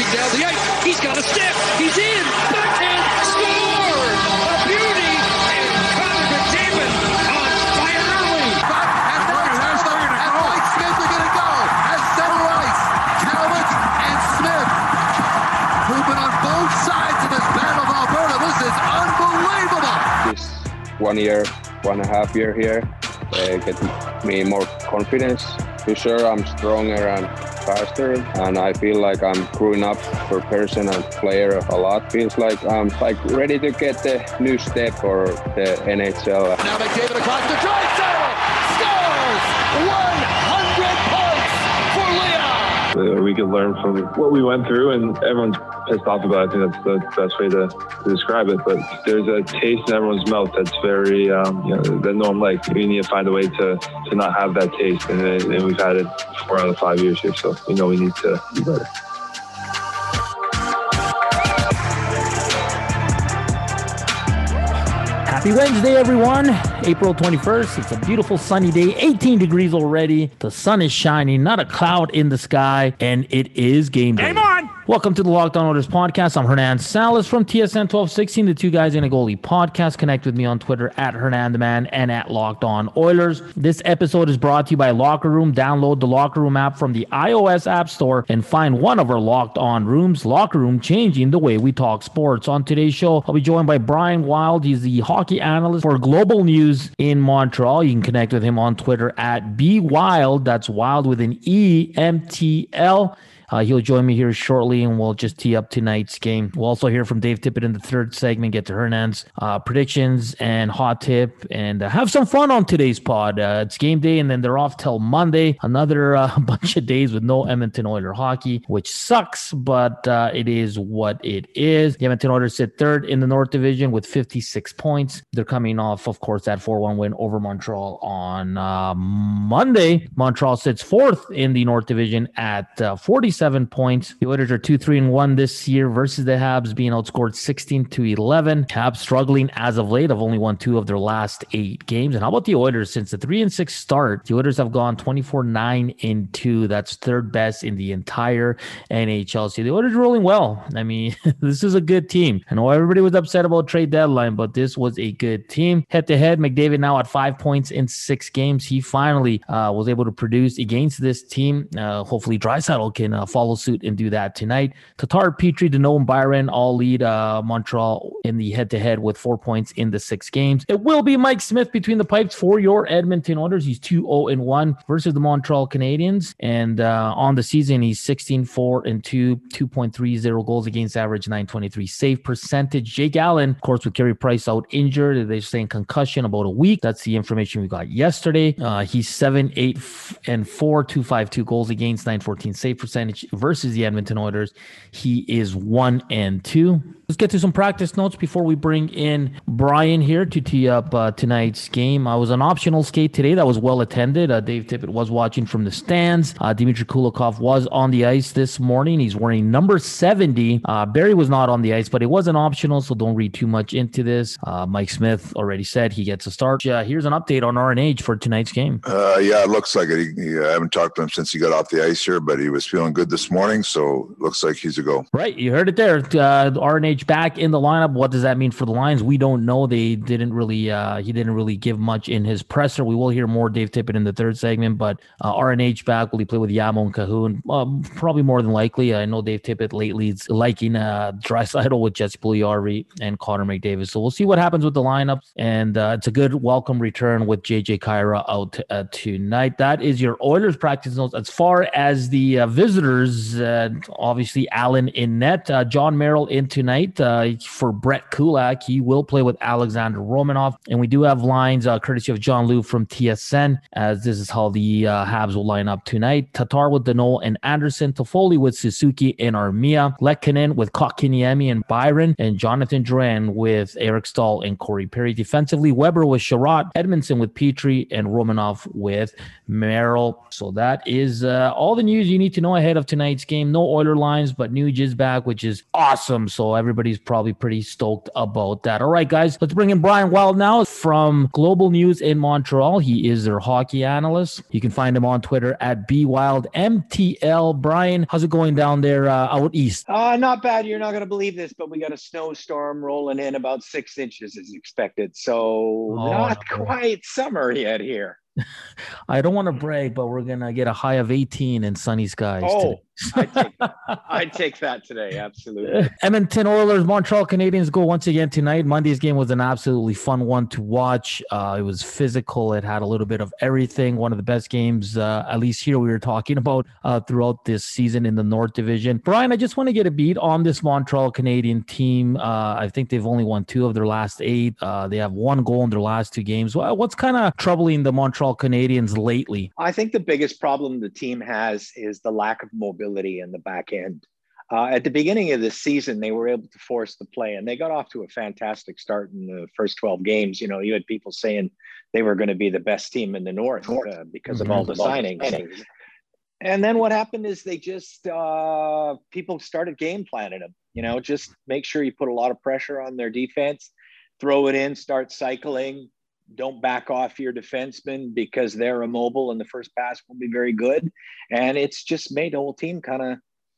down the ice. He's got a stick. He's in. Backhand. Score. A beauty. And Connor McDavid on fire early. And Mike Smith are going to go at center ice. Talbot and Smith moving on both sides of this battle of Alberta. This is unbelievable. This 1 year, 1.5 year here, get me more confidence. For sure, I'm stronger and faster, and I feel like I'm growing up for person and player a lot. Feels like I'm ready to get the new step for the NHL. Now McDavid across the Draisaitl scores 100 points for Leon. We could learn from what we went through, and everyone's pissed off about it. I think that's the best way to describe it. But there's a taste in everyone's mouth that's very, that no one likes. We need to find a way to not have that taste, and we've had it 4 out of 5 years here, so we know we need to do better. Happy Wednesday, everyone. April 21st. It's a beautiful sunny day, 18 degrees already. The sun is shining, not a cloud in the sky, and it is game day. Game on! Welcome to the Locked On Oilers podcast. I'm Hernan Salas from TSN 1216, the Two Guys in a Goalie podcast. Connect with me on Twitter at Hernan the Man and at Locked On Oilers. This episode is brought to you by Locker Room. Download the Locker Room app from the iOS App Store and find one of our Locked On rooms. Locker Room, changing the way we talk sports. On today's show, I'll be joined by Brian Wild. He's the hockey analyst for Global News in Montreal. You can connect with him on Twitter at BWild. That's Wild with an EMTL. He'll join me here shortly, and we'll just tee up tonight's game. We'll also hear from Dave Tippett in the third segment, get to Hernan's predictions and hot tip, and have some fun on today's pod. It's game day, and then they're off till Monday. Another bunch of days with no Edmonton Oilers hockey, which sucks, but it is what it is. The Edmonton Oilers sit third in the North Division with 56 points. They're coming off, of course, that 4-1 win over Montreal on Monday. Montreal sits fourth in the North Division at 47 points. The Oilers are 2-3-1 this year versus the Habs, being outscored 16-11. Habs struggling as of late, have only won 2 of their last 8 games. And how about the Oilers? Since the 3-6 start, the Oilers have gone 24-9-2. That's third best in the entire NHL. So the Oilers are rolling well. I mean, this is a good team. I know everybody was upset about trade deadline, but this was a good team. Head-to-head, McDavid now at 5 points in 6 games. He finally was able to produce against this team. Hopefully Draisaitl can follow suit and do that tonight. Tatar, Petrie, Danault, and Byron all lead Montreal in the head-to-head with 4 points in the 6 games. It will be Mike Smith between the pipes for your Edmonton Oilers. He's 2-0-1 versus the Montreal Canadiens, and on the season he's 16-4-2, 2.30 goals against average, 923 save percentage. Jake Allen, of course, with Carey Price out injured, they're saying concussion about a week. That's the information we got yesterday. He's 7-8-4, 252 goals against, 914 save percentage versus the Edmonton Oilers. He is 1-2. Let's get to some practice notes before we bring in Brian here to tee up tonight's game. I was an optional skate today that was well attended. Dave Tippett was watching from the stands. Dmitry Kulikov was on the ice this morning. He's wearing number 70. Barry was not on the ice, but it wasn't optional, so don't read too much into this. Mike Smith already said he gets a start. Here's an update on RNH for tonight's game. Yeah, it looks like it. I haven't talked to him since he got off the ice here, but he was feeling good this morning, so looks like he's a go. Right, you heard it there. RNH back in the lineup. What does that mean for the Lions? We don't know. They didn't really, he didn't really give much in his presser. We will hear more Dave Tippett in the third segment, but RNH back. Will he play with Yamo and Cahoon? Probably more than likely. I know Dave Tippett lately is liking Draisaitl with Jesse Puljujarvi and Connor McDavid. So we'll see what happens with the lineups, and it's a good welcome return with JJ Kyra out tonight. That is your Oilers practice notes. As far as the visitors, obviously Allen in net, John Merrill in tonight. For Brett Kulak, he will play with Alexander Romanov. And we do have lines courtesy of John Liu from TSN, as this is how the Habs will line up tonight. Tatar with Danault and Anderson, Toffoli with Suzuki and Armia, Lehkonen with Kotkaniemi and Byron, and Jonathan Drouin with Eric Stahl and Corey Perry. Defensively, Weber with Sherratt, Edmondson with Petrie, and Romanov with Merrill. So that is all the news you need to know ahead of tonight's game. No Oiler lines, but Nuge is back, which is awesome. So everybody's probably pretty stoked about that. All right, guys, let's bring in Brian Wild now from Global News in Montreal. He is their hockey analyst. You can find him on Twitter at BWildMTL. Brian, how's it going down there out east? Not bad. You're not going to believe this, but we got a snowstorm rolling in about 6 inches as expected. So not quite summer yet here. I don't want to brag, but we're going to get a high of 18 and sunny skies. Oh, I'd take that today. Absolutely. Edmonton Oilers, Montreal Canadiens go once again tonight. Monday's game was an absolutely fun one to watch. It was physical. It had a little bit of everything. One of the best games, at least here we were talking about throughout this season in the North Division. Brian, I just want to get a beat on this Montreal Canadian team. I think they've only won 2 of their last 8. They have 1 goal in their last 2 games. What's kind of troubling the Montreal Canadiens lately? I think the biggest problem the team has is the lack of mobility in the back end. At the beginning of the season, they were able to force the play, and they got off to a fantastic start in the first 12 games. You know, you had people saying they were going to be the best team in the North because of all the signings. And then what happened is they just, people started game planning them, you know, just make sure you put a lot of pressure on their defense, throw it in, start cycling. Don't back off your defensemen because they're immobile and the first pass will be very good. And it's just made the whole team kind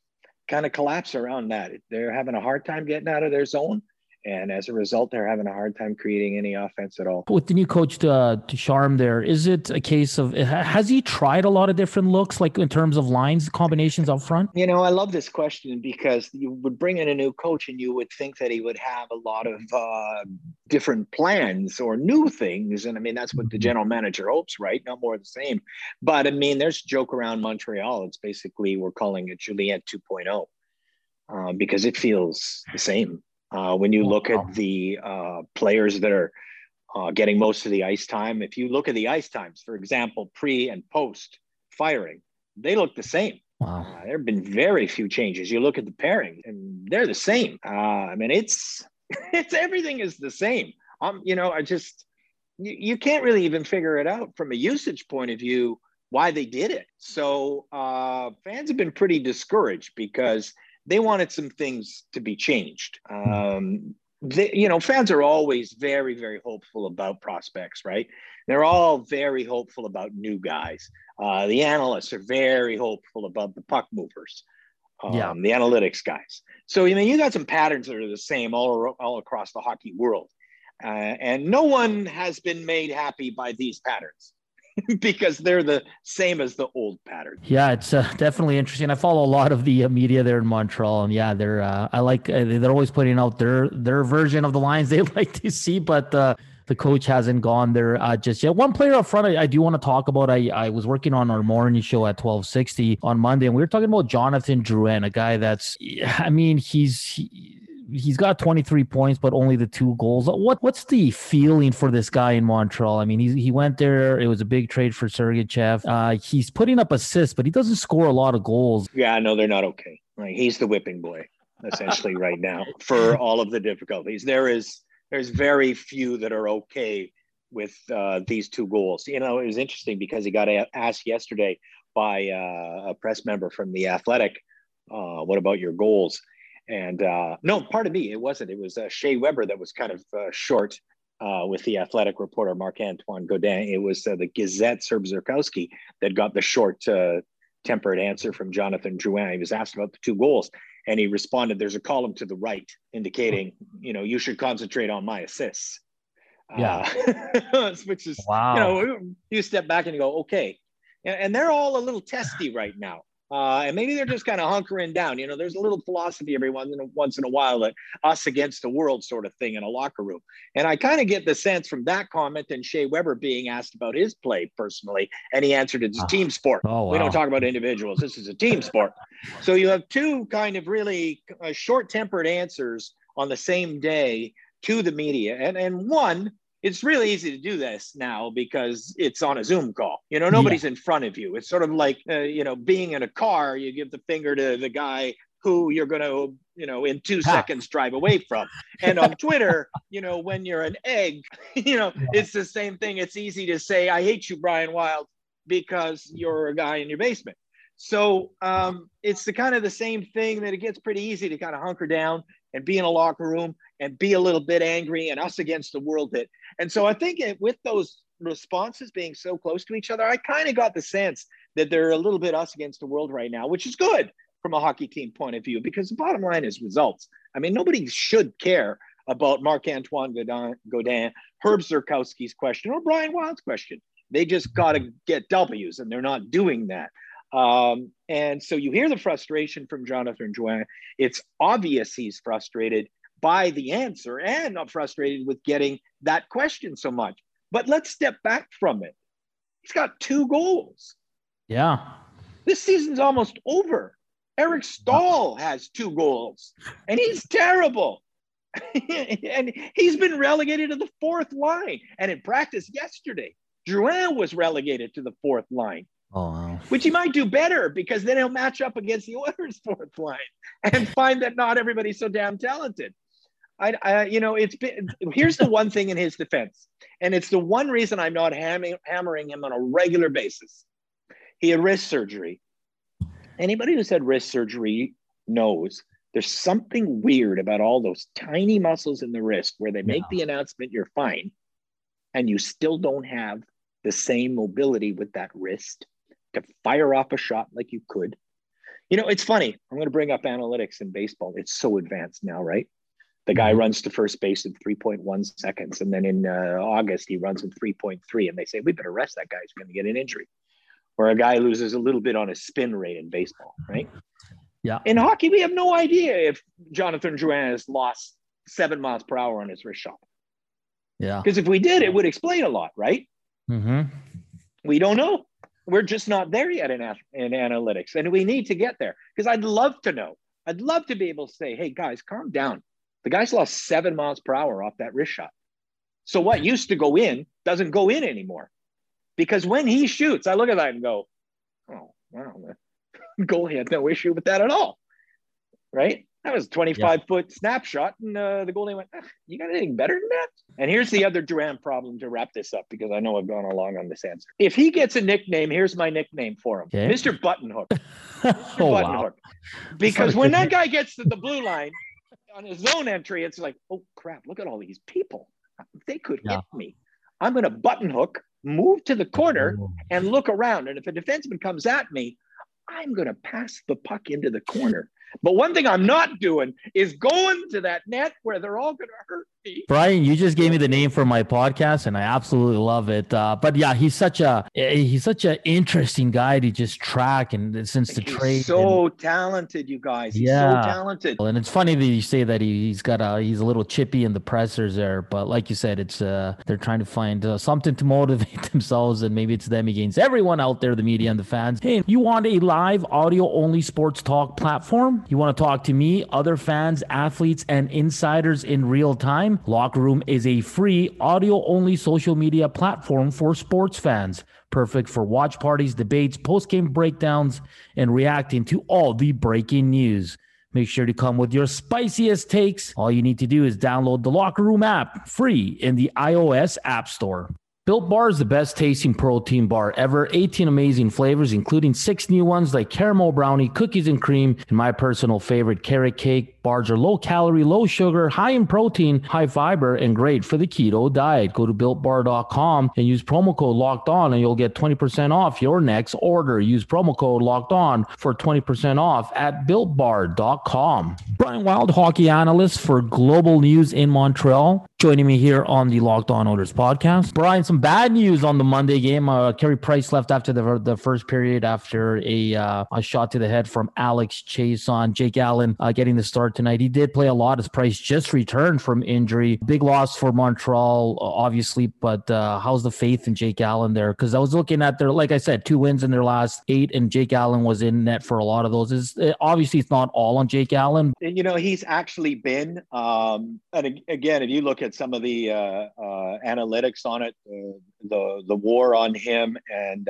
of collapse around that. They're having a hard time getting out of their zone. And as a result, they're having a hard time creating any offense at all. With the new coach to Charm there, is it a case of, has he tried a lot of different looks, like in terms of lines, combinations up front? You know, I love this question because you would bring in a new coach and you would think that he would have a lot of different plans or new things. And I mean, that's what the general manager hopes, right? Not more of the same. But I mean, there's a joke around Montreal. It's basically, we're calling it Julien 2.0 because it feels the same. When you look at the players that are getting most of the ice time, if you look at the ice times, for example, pre and post firing, they look the same. Wow. There have been very few changes. You look at the pairing and they're the same. I mean, it's everything is the same. You know, you can't really even figure it out from a usage point of view why they did it. So fans have been pretty discouraged because they wanted some things to be changed. You know, fans are always very, very hopeful about prospects, right? They're all very hopeful about new guys. The analysts are very hopeful about the puck movers, the analytics guys. So, I mean, you got some patterns that are the same all across the hockey world. And no one has been made happy by these patterns. Because they're the same as the old pattern. Yeah, it's definitely interesting. I follow a lot of the media there in Montreal, and yeah, they're they're always putting out their version of the lines they like to see, but the coach hasn't gone there just yet. One player up front I do want to talk about. I was working on our morning show at 1260 on Monday, and we were talking about Jonathan Drouin, a guy that's, I mean, he's got 23 points, but only the 2 goals. What's the feeling for this guy in Montreal? I mean, he went there. It was a big trade for Sergachev. He's putting up assists, but he doesn't score a lot of goals. Yeah, no, they're not okay. Like, he's the whipping boy, essentially, right now for all of the difficulties. There's very few that are okay with these 2 goals. You know, it was interesting because he got asked yesterday by a press member from The Athletic, what about your goals? And no, pardon me, it wasn't. It was Shea Weber that was kind of short with the Athletic reporter Marc-Antoine Gaudin. It was the Gazette, Serb Zurkowski, that got the short tempered answer from Jonathan Drouin. He was asked about the 2 goals, and he responded, "There's a column to the right indicating, you know, you should concentrate on my assists." Yeah, which is, wow. You know, you step back and you go, okay. And they're all a little testy right now. And maybe they're just kind of hunkering down. You know, there's a little philosophy every once in a while, that us against the world sort of thing in a locker room. And I kind of get the sense from that comment and Shea Weber being asked about his play personally, and he answered, it's a team sport. Oh, wow. We don't talk about individuals. This is a team sport. So you have 2 kind of really short-tempered answers on the same day to the media. And one, it's really easy to do this now because it's on a Zoom call. You know, nobody's in front of you. It's sort of like, you know, being in a car, you give the finger to the guy who you're going to, you know, in 2 seconds drive away from. And on Twitter, you know, when you're an egg, you know, it's the same thing. It's easy to say, I hate you, Brian Wild, because you're a guy in your basement. So it's the kind of the same thing that it gets pretty easy to kind of hunker down and be in a locker room and be a little bit angry and us against the world bit. And so I think with those responses being so close to each other, I kind of got the sense that they're a little bit us against the world right now, which is good from a hockey team point of view, because the bottom line is results. I mean, nobody should care about Marc-Antoine Gaudin, Herb Zurkowski's question, or Brian Wild's question. They just got to get W's, and they're not doing that. And so you hear the frustration from Jonathan Drouin. It's obvious he's frustrated by the answer and not frustrated with getting that question so much. But let's step back from it. He's got 2 goals. Yeah. This season's almost over. Eric Stahl has 2 goals, and he's terrible. And he's been relegated to the 4th line. And in practice yesterday, Drouin was relegated to the 4th line. Oh, wow. Which he might do better, because then he'll match up against the Oilers' 4th line and find that not everybody's so damn talented. It's been, here's the one thing in his defense, and it's the one reason I'm not hammering him on a regular basis. He had wrist surgery. Anybody who's had wrist surgery knows there's something weird about all those tiny muscles in the wrist where they make the announcement you're fine, and you still don't have the same mobility with that wrist to fire off a shot like you could. You know, it's funny. I'm going to bring up analytics in baseball. It's so advanced now, right? The guy runs to first base in 3.1 seconds. And then in August, he runs in 3.3. And they say, we better rest that guy. He's going to get an injury. Or a guy loses a little bit on his spin rate in baseball, right? Yeah. In hockey, we have no idea if Jonathan Drouin has lost 7 miles per hour on his wrist shot. Yeah. Because if we did, it would explain a lot, right? Mm-hmm. We don't know. We're just not there yet in analytics. And we need to get there, because I'd love to know. I'd love to be able to say, hey, guys, calm down. The guy's lost 7 miles per hour off that wrist shot. So what used to go in doesn't go in anymore. Because when he shoots, I look at that and go, oh, wow, the goalie had no issue with that at all. Right? That was a 25-foot snapshot, and the goalie went, you got anything better than that? And here's the other Drouin problem to wrap this up, because I know I've gone along on this answer. If he gets a nickname, here's my nickname for him. Okay. Mr. Buttonhook. Mr. Wow. Buttonhook. Because when that guy gets to the blue line on his zone entry, it's like, oh, crap, look at all these people. They could hit me. I'm going to buttonhook, move to the corner, and look around. And if a defenseman comes at me, I'm going to pass the puck into the corner. But one thing I'm not doing is going to that net where they're all going to hurt me. Brian, you just gave me the name for my podcast, and I absolutely love it. But yeah, he's such an interesting guy to just track, and since the trade, so talented, you guys. He's so talented. And it's funny that you say that he's a little chippy in the pressers there, but like you said, it's they're trying to find something to motivate themselves, and maybe it's them against everyone out there, the media and the fans. Hey, you want a live audio only sports talk platform? You want to talk to me, other fans, athletes, and insiders in real time? Locker Room is a free audio-only social media platform for sports fans. Perfect for watch parties, debates, post-game breakdowns, and reacting to all the breaking news. Make sure to come with your spiciest takes. All you need to do is download the Locker Room app, free in the iOS App Store. Built Bar is the best tasting protein bar ever. 18 amazing flavors, including 6 new ones like caramel brownie, cookies and cream, and my personal favorite, carrot cake. Bars are low calorie, low sugar, high in protein, high fiber, and great for the keto diet. Go to BuiltBar.com and use promo code Locked On, and you'll get 20% off your next order. Use promo code Locked On for 20% off at BuiltBar.com. Brian Wild, hockey analyst for Global News in Montreal, joining me here on the Locked On Oilers podcast. Brian, some bad news on the Monday game. Carey Price left after the first period after a shot to the head from Alex Chiasson. Jake Allen getting the start tonight. He did play a lot as Price just returned from injury. Big loss for Montreal, obviously, but how's the faith in Jake Allen there? Because I was looking at like I said, 2 wins in their last 8, and Jake Allen was in net for a lot of those. Obviously, it's not all on Jake Allen. You know, he's actually been, and again, if you look at some of the analytics on it, the WAR on him and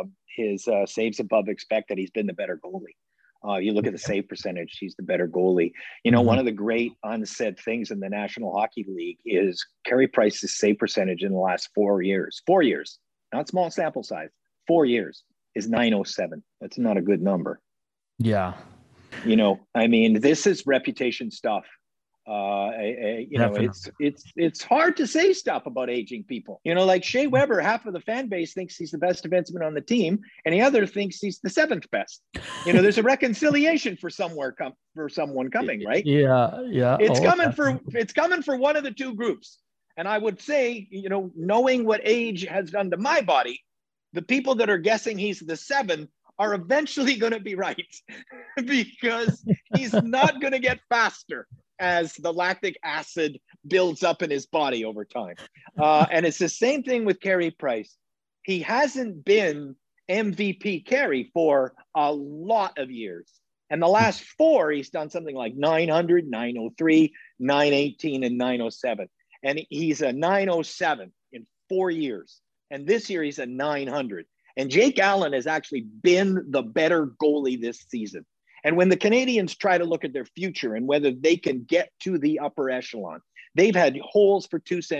his saves above expected, he's been the better goalie. You look at the save percentage, he's the better goalie. You know, one of the great unsaid things in the National Hockey League is Carey Price's save percentage in the last 4 years. 4 years, not small sample size, 4 years. is 907. That's not a good number. Yeah. You know, I mean, this is reputation stuff. You know, it's hard to say stuff about aging people. You know, like Shea Weber, half of the fan base thinks he's the best defenseman on the team, and the other thinks he's the seventh best. You know, there's a reconciliation for someone coming, right? Yeah. It's coming for one of the two groups. And I would say, you know, knowing what age has done to my body, the people that are guessing he's the 7 are eventually going to be right because he's not going to get faster as the lactic acid builds up in his body over time. And it's the same thing with Carey Price. He hasn't been MVP Carey for a lot of years. And the last 4, he's done something like 900, 903, 918, and 907. And he's a 907 in 4 years. And this year he's a 900. And Jake Allen has actually been the better goalie this season. And when the Canadians try to look at their future and whether they can get to the upper echelon, they've had holes for 2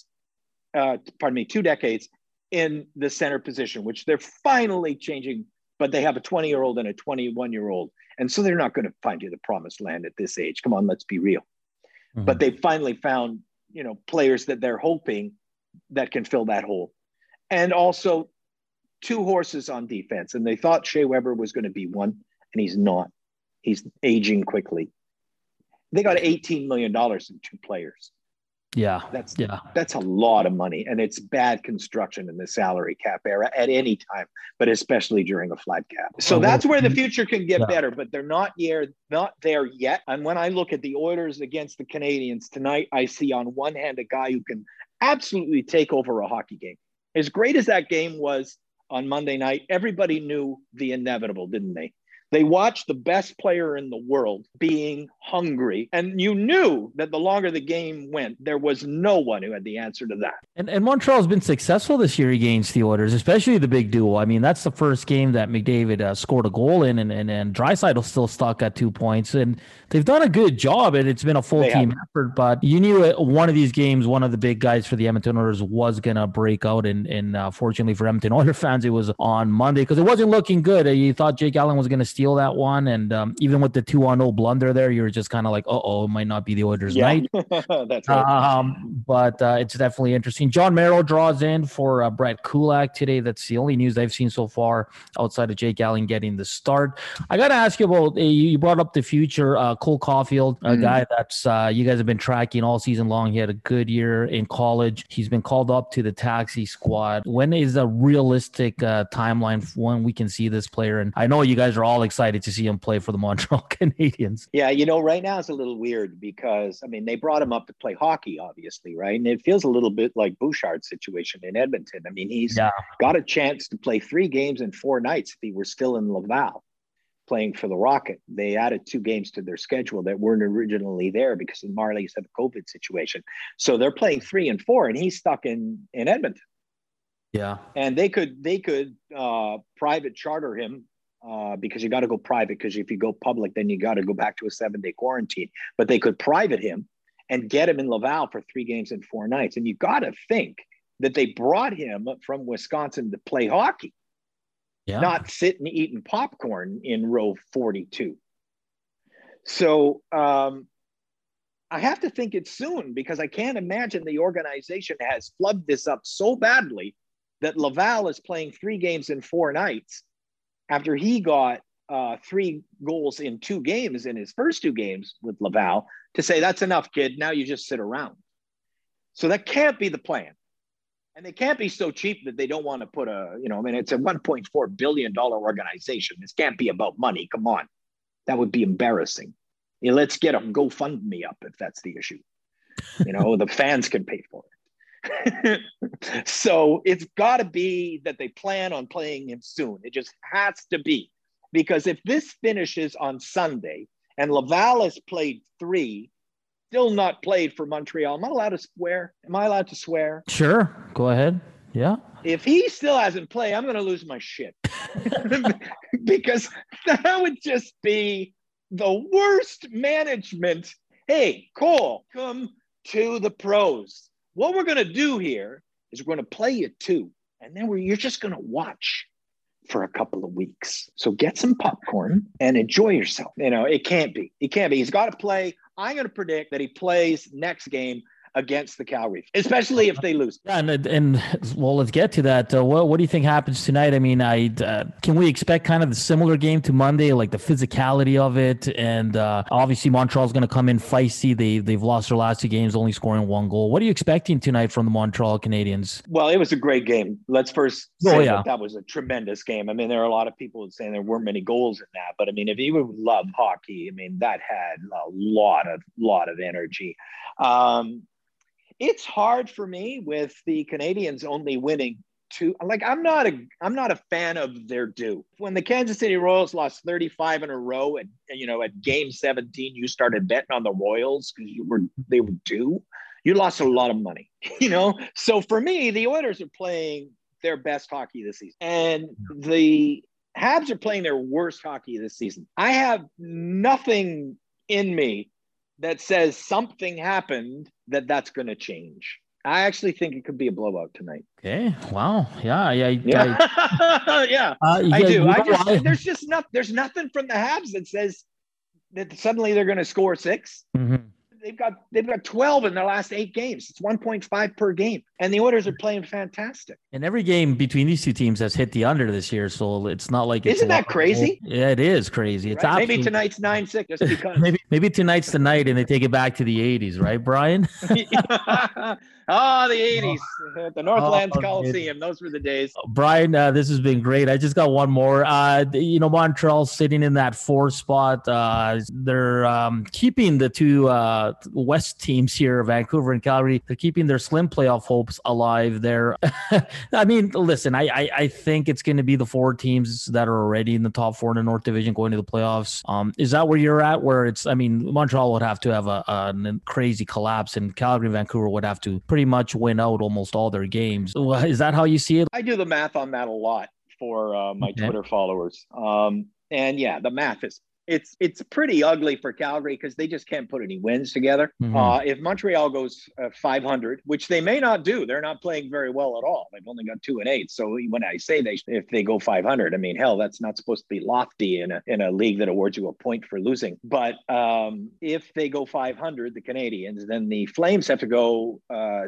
decades in the center position, which they're finally changing, but they have a 20-year-old and a 21-year-old. And so they're not going to find you the promised land at this age. Come on, let's be real. Mm-hmm. But they finally found, you know, players that they're hoping that can fill that hole. And also 2 horses on defense. And they thought Shea Weber was going to be one, and he's not. He's aging quickly. They got $18 million in 2 players. Yeah. That's a lot of money. And it's bad construction in the salary cap era at any time, but especially during a flat cap. So that's where the future can get better, but they're not there yet. And when I look at the Oilers against the Canadians tonight, I see on one hand a guy who can absolutely take over a hockey game. As great as that game was on Monday night, everybody knew the inevitable, didn't they? They watched the best player in the world being hungry, and you knew that the longer the game went, there was no one who had the answer to that. And Montreal's been successful this year against the Oilers, especially the big duo. I mean, that's the first game that McDavid scored a goal in, and Draisaitl still stuck at 2 points, and they've done a good job, and it's been a full team effort. But you knew one of these games, one of the big guys for the Edmonton Oilers was gonna break out, and fortunately for Edmonton Oilers fans, it was on Monday because it wasn't looking good. You thought Jake Allen was gonna steal that one, and even with the 2-0 blunder there, you were just kind of like, it might not be the Oilers' night. That's right. But it's definitely interesting. John Merrill draws in for Brett Kulak today. That's the only news I've seen so far outside of Jake Allen getting the start. I got to ask you about, you brought up the future, Cole Caulfield, a guy that's you guys have been tracking all season long. He had a good year in college. He's been called up to the taxi squad. When is a realistic timeline when we can see this player? And I know you guys are all excited to see him play for the Montreal Canadiens. Yeah, you know, right now it's a little weird because, I mean, they brought him up to play hockey, obviously, right? And it feels a little bit like Bouchard's situation in Edmonton. I mean, he's got a chance to play 3 games in 4 nights if he were still in Laval playing for the Rocket. They added 2 games to their schedule that weren't originally there because the Marlies had a COVID situation. So they're playing 3 and 4, and he's stuck in Edmonton. Yeah. And they could private charter him because you got to go private, because if you go public, then you got to go back to a 7-day quarantine. But they could private him and get him in Laval for 3 games and 4 nights. And you got to think that they brought him from Wisconsin to play hockey, not sitting eating popcorn in row 42. So I have to think it's soon, because I can't imagine the organization has flubbed this up so badly that Laval is playing 3 games in 4 nights after he got 3 goals in 2 games in his first 2 games with Laval, to say, that's enough, kid. Now you just sit around. So that can't be the plan. And they can't be so cheap that they don't want to put it's a $1.4 billion organization. This can't be about money. Come on. That would be embarrassing. Let's get a GoFundMe up if that's the issue. The fans can pay for it. So it's got to be that they plan on playing him soon. It just has to be. Because if this finishes on Sunday and Laval has played 3, still not played for Montreal, am I allowed to swear? Am I allowed to swear? Sure. Go ahead. Yeah. If he still hasn't played, I'm going to lose my shit. Because that would just be the worst management. Hey, Cole, come to the pros. What we're going to do here is we're going to play you 2. And then you're just going to watch for a couple of weeks. So get some popcorn and enjoy yourself. It can't be. He's got to play. I'm going to predict that he plays next game against the Calgary, especially if they lose. Yeah, and well, let's get to that. What do you think happens tonight? I mean, can we expect kind of the similar game to Monday, like the physicality of it? And obviously, Montreal's going to come in feisty. They've lost their last 2 games, only scoring 1 goal. What are you expecting tonight from the Montreal Canadiens? Well, it was a great game. Let's first say that was a tremendous game. I mean, there are a lot of people saying there weren't many goals in that, but I mean, if you love hockey, I mean, that had a lot of energy. It's hard for me with the Canadiens only winning 2. Like, I'm not a fan of their due. When the Kansas City Royals lost 35 in a row, and at game 17, you started betting on the Royals because they were due. You lost a lot of money. So for me, the Oilers are playing their best hockey this season, and the Habs are playing their worst hockey this season. I have nothing in me that says something happened that's going to change. I actually think it could be a blowout tonight. Okay. Wow. Yeah. Yeah. Yeah. I do. There's nothing from the Habs that says that suddenly they're going to score 6. Mm-hmm. They've got 12 in their last 8 games. It's 1.5 per game, and the Oilers are playing fantastic. And every game between these 2 teams has hit the under this year, so it's not like isn't that crazy? Yeah, it is crazy. It's right? Maybe tonight's 9-6 just because. maybe tonight's the night, and they take it back to the 80s, right, Brian? The 80s, the Northlands Coliseum. Those were the days. Brian, this has been great. I just got one more. Montreal sitting in that 4 spot. They're keeping the 2 West teams here, Vancouver and Calgary. They're keeping their slim playoff hopes alive there. I mean, listen, I think it's going to be the 4 teams that are already in the top 4 in the North Division going to the playoffs. Is that where you're at? Where Montreal would have to have a crazy collapse, and Calgary and Vancouver would have to pretty much win out almost all their games. Is that how you see it? I do the math on that a lot for my Twitter followers. And yeah, the math is it's pretty ugly for Calgary because they just can't put any wins together. Mm-hmm. If Montreal goes 500, which they may not do, they're not playing very well at all. They've only got 2-8. So when I say if they go 500, I mean, hell, that's not supposed to be lofty in a league that awards you a point for losing. But if they go 500, the Canadians, then the Flames have to go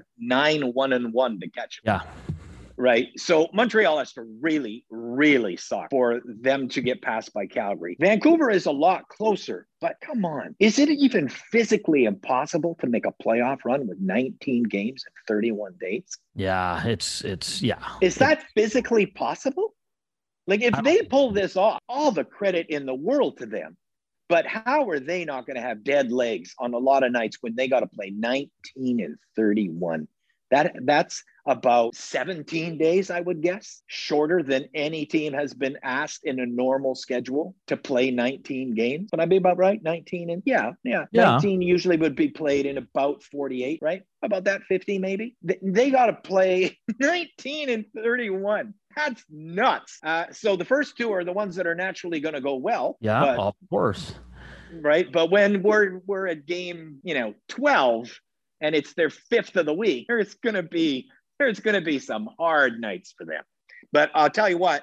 9-1-1 to catch them. Yeah. Right. So Montreal has to really, really suck for them to get passed by Calgary. Vancouver is a lot closer, but come on. Is it even physically impossible to make a playoff run with 19 games and 31 days? Yeah, it's yeah. Is that physically possible? Like, if they pull this off, all the credit in the world to them. But how are they not going to have dead legs on a lot of nights when they got to play 19 and 31? That's about 17 days, I would guess, shorter than any team has been asked in a normal schedule to play 19 games. Would I be about right? 19 and yeah. 19 usually would be played in about 48, right? About that 50 maybe. They got to play 19 and 31. That's nuts. So the first 2 are the ones that are naturally going to go well. Yeah, of course. Right. But when we're at game, 12, and it's their 5th of the week, there's going to be some hard nights for them. But I'll tell you what,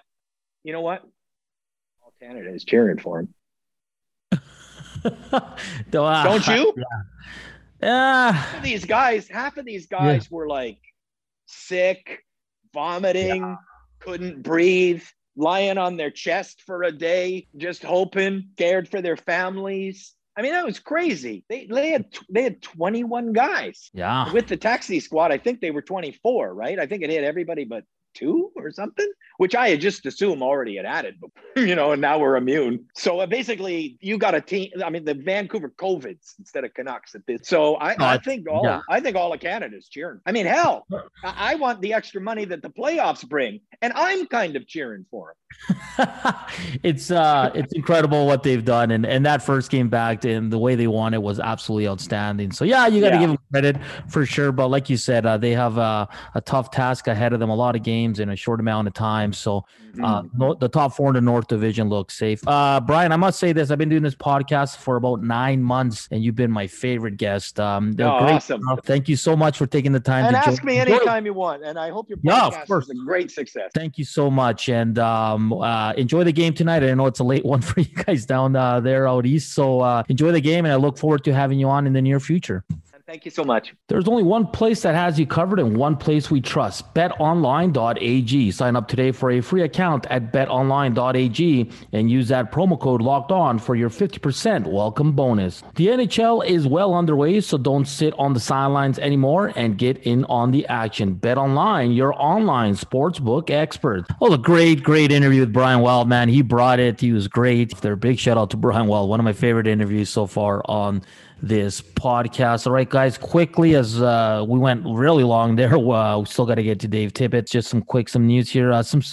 all Canada is cheering for him. Don't you? Yeah. Half of these guys were like sick, vomiting, couldn't breathe, lying on their chest for a day, just hoping, scared for their families. I mean, that was crazy. They had 21 guys. Yeah. With the taxi squad, I think they were 24, right? I think it hit everybody but 2 or something, which I had just assumed already had added, and now we're immune. So basically, you got a team. I mean, the Vancouver COVIDs instead of Canucks at this. So I think all of Canada's cheering. I mean, hell, I want the extra money that the playoffs bring, and I'm kind of cheering for them. It's incredible what they've done, and that first game back and the way they won it was absolutely outstanding. So you got to give them credit for sure. But like you said, they have a tough task ahead of them. A lot of games. games in a short amount of time. So the top 4 in the North Division looks safe. Brian, I must say this. I've been doing this podcast for about 9 months, and you've been my favorite guest. Great awesome. stuff. Thank you so much for taking the time and to ask me anytime you want. And I hope your podcast is a great success. Thank you so much. And enjoy the game tonight. I know it's a late one for you guys down there out east. So enjoy the game, and I look forward to having you on in the near future. Thank you so much. There's only one place that has you covered and one place we trust, betonline.ag. Sign up today for a free account at betonline.ag and use that promo code Locked On for your 50% welcome bonus. The NHL is well underway, so don't sit on the sidelines anymore and get in on the action. BetOnline, your online sportsbook expert. Oh, a great interview with Brian Wild, man. He brought it. He was great. Big shout out to Brian Wild. One of my favorite interviews so far on this podcast. All right, guys, quickly, as we went really long there, we still got to get to Dave Tippett. Just some news here.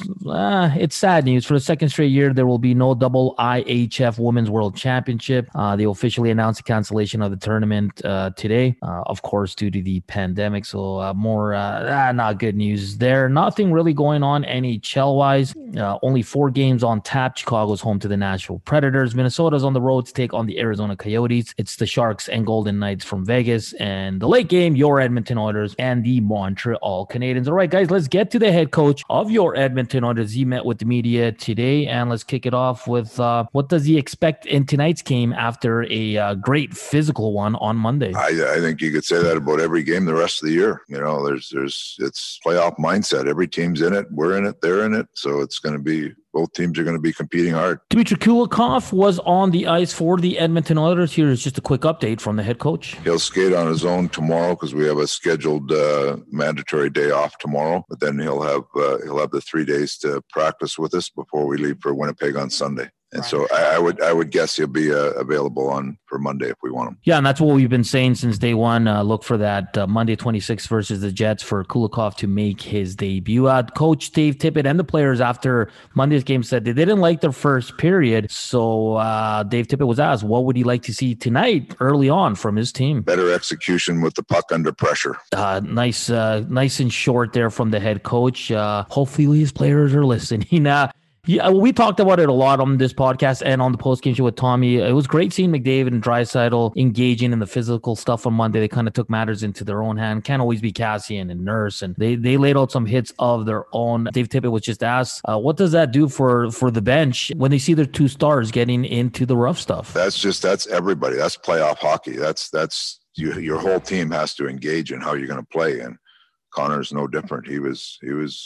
It's sad news. For the second straight year, there will be no double IHF Women's World Championship. They officially announced the cancellation of the tournament today, of course, due to the pandemic. So more not good news there. Nothing really going on NHL-wise. Only 4 games on tap. Chicago's home to the Nashville Predators. Minnesota's on the road to take on the Arizona Coyotes. It's the Sharks and Golden Knights from Vegas, and the late game, your Edmonton Oilers and the Montreal Canadiens. All right, guys, let's get to the head coach of your Edmonton Oilers. He met with the media today, and let's kick it off with what does he expect in tonight's game after a great physical one on Monday? I think you could say that about every game the rest of the year. You know, it's playoff mindset. Every team's in it. We're in it. They're in it. So it's going to be, both teams are going to be competing hard. Dmitry Kulikov was on the ice for the Edmonton Oilers. Here's just a quick update from the head coach. He'll skate on his own tomorrow because we have a scheduled mandatory day off tomorrow. But then he'll have the 3 days to practice with us before we leave for Winnipeg on Sunday. And so I would guess he'll be available for Monday if we want him. Yeah, and that's what we've been saying since day one. Look for that Monday 26th versus the Jets for Kulikov to make his debut. Coach Dave Tippett and the players after Monday's game said they didn't like their first period. So Dave Tippett was asked, what would he like to see tonight early on from his team? Better execution with the puck under pressure. Nice and short there from the head coach. Hopefully his players are listening. Yeah, we talked about it a lot on this podcast and on the post-game show with Tommy. It was great seeing McDavid and Draisaitl engaging in the physical stuff on Monday. They kind of took matters into their own hand. Can't always be Cassian and Nurse, and they laid out some hits of their own. Dave Tippett was just asked, what does that do for the bench when they see their 2 stars getting into the rough stuff? That's everybody. That's playoff hockey. That's your whole team has to engage in how you're going to play, and Connor's no different. He was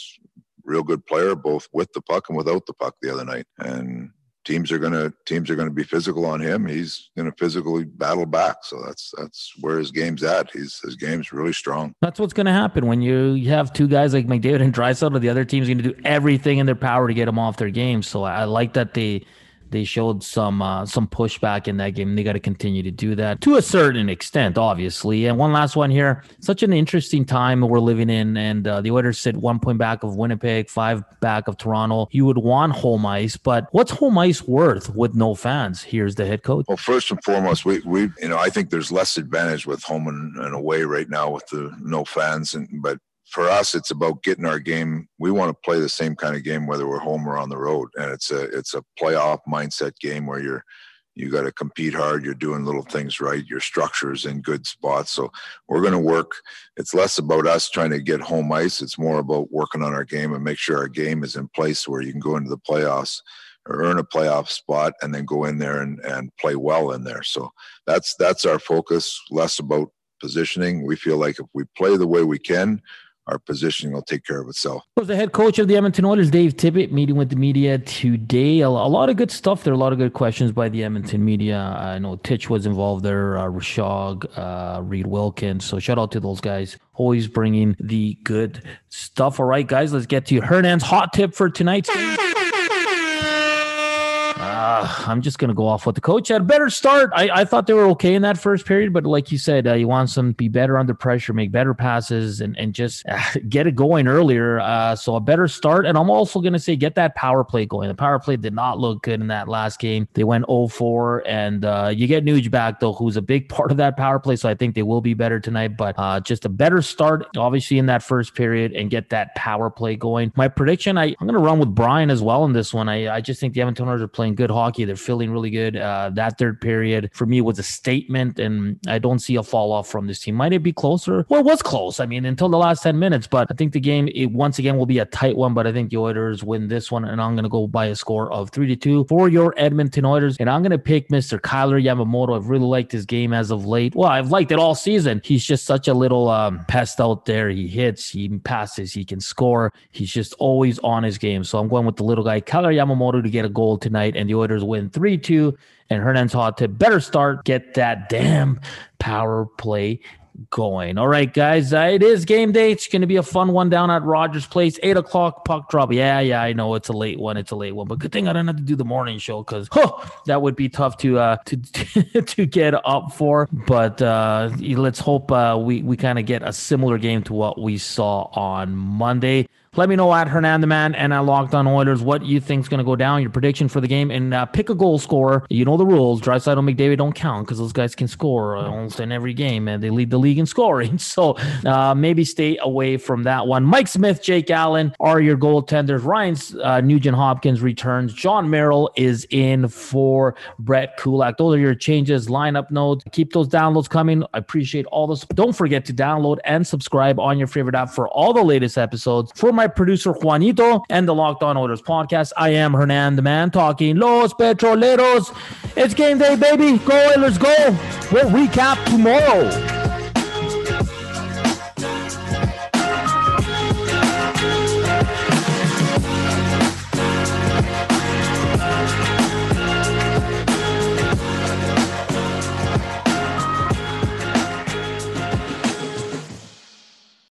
real good player, both with the puck and without the puck the other night. And teams are gonna be physical on him. He's gonna physically battle back. So that's where his game's at. His game's really strong. That's what's gonna happen when you have 2 guys like McDavid and Draisaitl. The other team's gonna do everything in their power to get them off their game. So I like that they showed some pushback in that game. They got to continue to do that to a certain extent, obviously. And one last one here. Such an interesting time we're living in, and the Oilers sit 1 point back of Winnipeg, 5 back of Toronto. You would want home ice, but what's home ice worth with no fans? Here's the head coach. Well, first and foremost, we I think there's less advantage with home and away right now with the no fans, but for us, it's about getting our game. We want to play the same kind of game whether we're home or on the road, and it's a playoff mindset game where you got to compete hard. You're doing little things right. Your structure's in good spots. So we're going to work. It's less about us trying to get home ice. It's more about working on our game and make sure our game is in place where you can go into the playoffs or earn a playoff spot and then go in there and play well in there. So that's our focus. Less about positioning. We feel like if we play the way we can, our positioning will take care of itself. Was the head coach of the Edmonton Oilers, Dave Tippett, meeting with the media today. A lot of good stuff there. A lot of good questions by the Edmonton media. I know Titch was involved there, Rashog, Reed Wilkins. So shout out to those guys. Always bringing the good stuff. All right, guys, let's get to Hernan's hot tip for tonight's game. I'm just going to go off what the coach had. A better start. I thought they were okay in that first period, but like you said, he wants them to be better under pressure, make better passes, and just get it going earlier. So a better start. And I'm also going to say get that power play going. The power play did not look good in that last game. They went 0-4, and you get Nuge back, though, who's a big part of that power play, so I think they will be better tonight. But just a better start, obviously, in that first period and get that power play going. My prediction, I'm going to run with Brian as well in this one. I just think the Edmonton Oilers are playing good hockey. They're feeling really good. That third period, for me, was a statement, and I don't see a fall off from this team. Might it be closer? Well, it was close. I mean, until the last 10 minutes, but I think the game, once again, will be a tight one, but I think the Oilers win this one, and I'm going to go by a score of 3-2 for your Edmonton Oilers, and I'm going to pick Mr. Kyler Yamamoto. I've really liked his game as of late. Well, I've liked it all season. He's just such a little pest out there. He hits, he passes, he can score. He's just always on his game. So I'm going with the little guy, Kyler Yamamoto, to get a goal tonight, and the Oilers win 3-2. And Hernan's hot tip, better start, get that damn power play going. All right, guys, it is game day. It's going to be a fun one down at Rogers Place, 8 o'clock puck drop. Yeah, I know it's a late one. But good thing I don't have to do the morning show, because that would be tough to get up for. But let's hope we kind of get a similar game to what we saw on Monday. Let me know at Hernan the Man and at Locked On Oilers what you think is going to go down, your prediction for the game, and pick a goal scorer. You know the rules. Draisaitl and McDavid don't count because those guys can score almost in every game, and they lead the league in scoring. So maybe stay away from that one. Mike Smith, Jake Allen are your goaltenders. Ryan's Nugent-Hopkins returns. John Merrill is in for Brett Kulak. Those are your changes, lineup notes. Keep those downloads coming. I appreciate all those. Don't forget to download and subscribe on your favorite app for all the latest episodes. For my producer Juanito and the Locked On Oilers podcast, I am Hernan the Man, talking Los Petroleros. It's game day, baby. Go Oilers, go. We'll recap tomorrow.